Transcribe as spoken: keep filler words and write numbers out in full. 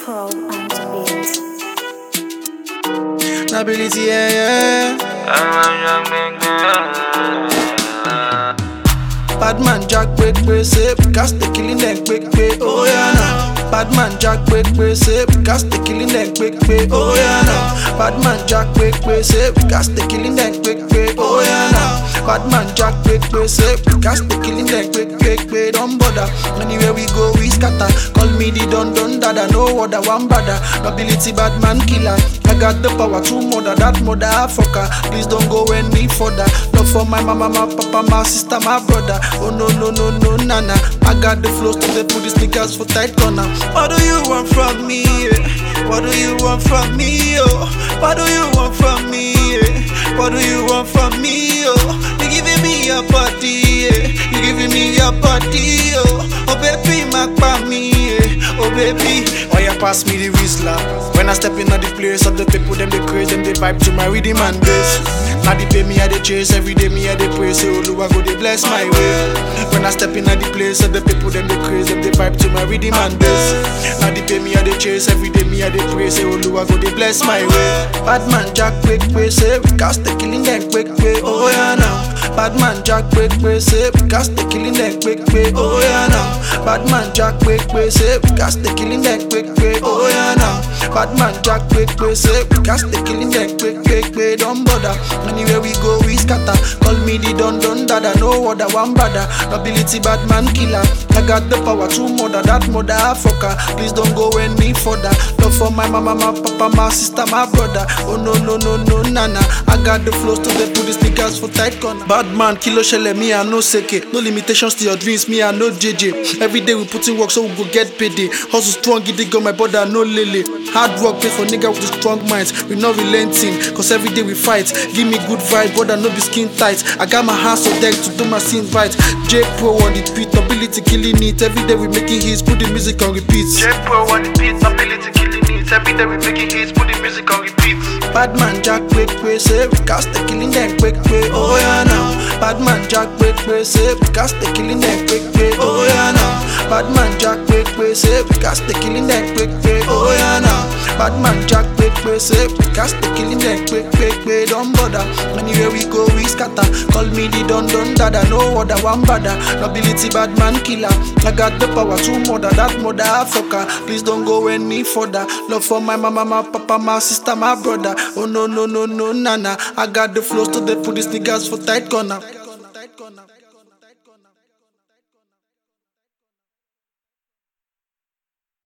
Pro and beats. Ability, yeah, yeah. Bad man Jack break break say we got the killing them quick quick. Oh yeah now. Bad man Jack break break say we got the killing them quick quick. Oh yeah now. Bad man Jack break break say we got the killing them quick quick. Oh yeah now. Bad man Jack break break say we got the killing them quick quick quick. Don't bother. Anywhere we go we scatter. Call me the don don dada. No other one brother. Ability bad man killer. I got the power to mother that mother fucker. Please don't go any further. Love for my mama, my papa, my sister, my brother. Oh no no no no nana. I got the flows to the put the sneakers for tight corner. What do you want from me? Yeah? What do you want from me? Oh, what do you want from me? Yeah? What do you want from me? Oh, you giving me your body, yeah? You giving me your body, oh, oh baby, my me, yeah? Oh baby, oh yeah, pass me the whistler. When I step in at the place of the people, them they craze, them they vibe to my rhythm and bass. Now they pay me, I they chase every day, me I they pray, say Oluwa go they bless my way. When I step in at the place of the people, them they craze, them they vibe to my rhythm and bass. Now they pay me, I they chase every day, me I they pray, say Oluwa go they bless my way. Bad man Jack quick quick say we cast the killing them quick quick. Oh yeah now. Bad man Jack quick quick say we cast the killing them quick quick. Oh yeah now. Bad man Jack quick quick say we cast the killing them quick quick. Oh yeah now. Bad man Jack quick quick say we cast the killing them quick quick quick. Don't bother. Anywhere we go we scatter. Call me the don don dada. No other one brother. Ability bad man killer. I got the power to mother that mother fucker. Please don't go any further. Love for my mama, my papa, my sister, my brother. Oh no no no no nana. I got the flows to the put the sneakers for tight corner. Bad man kilo shele me I no seke. No limitations to your dreams me I no J J. Every day we put in work so we go get paid. Hustle strong, get it go my brother no lele. Hard work pay for nigga with the strong minds. We not relenting, cause every day we fight. Give me good vibe, brother no be skin tight. I got my hands on deck to do my scene right. J Pro on the beat, ability killing it. Every day we making hits, put the music on repeat. J Pro on the beat, ability killing it. Every day we making hits, put the music on repeat. Bad man Jack quick quick say we cast the killing them quick quick. Oh yeah now. Bad man Jack quick quick say we cast the killing them quick quick. Oh yeah now. Bad man Jack quick quick say we cast the killing them quick quick. Oh yeah now. Bad man Jack quick quick say we cast the killing them quick quick quick. Don't bother. Anywhere we go we scatter. Call me the don don dada. No other one brother. Ability bad man killer. I got the power to mother that mother fucker. Please don't go any further. Love for my mama, my papa, my sister, my brother. Oh no no no no nana. I got the flows to the put these niggas for tight corner.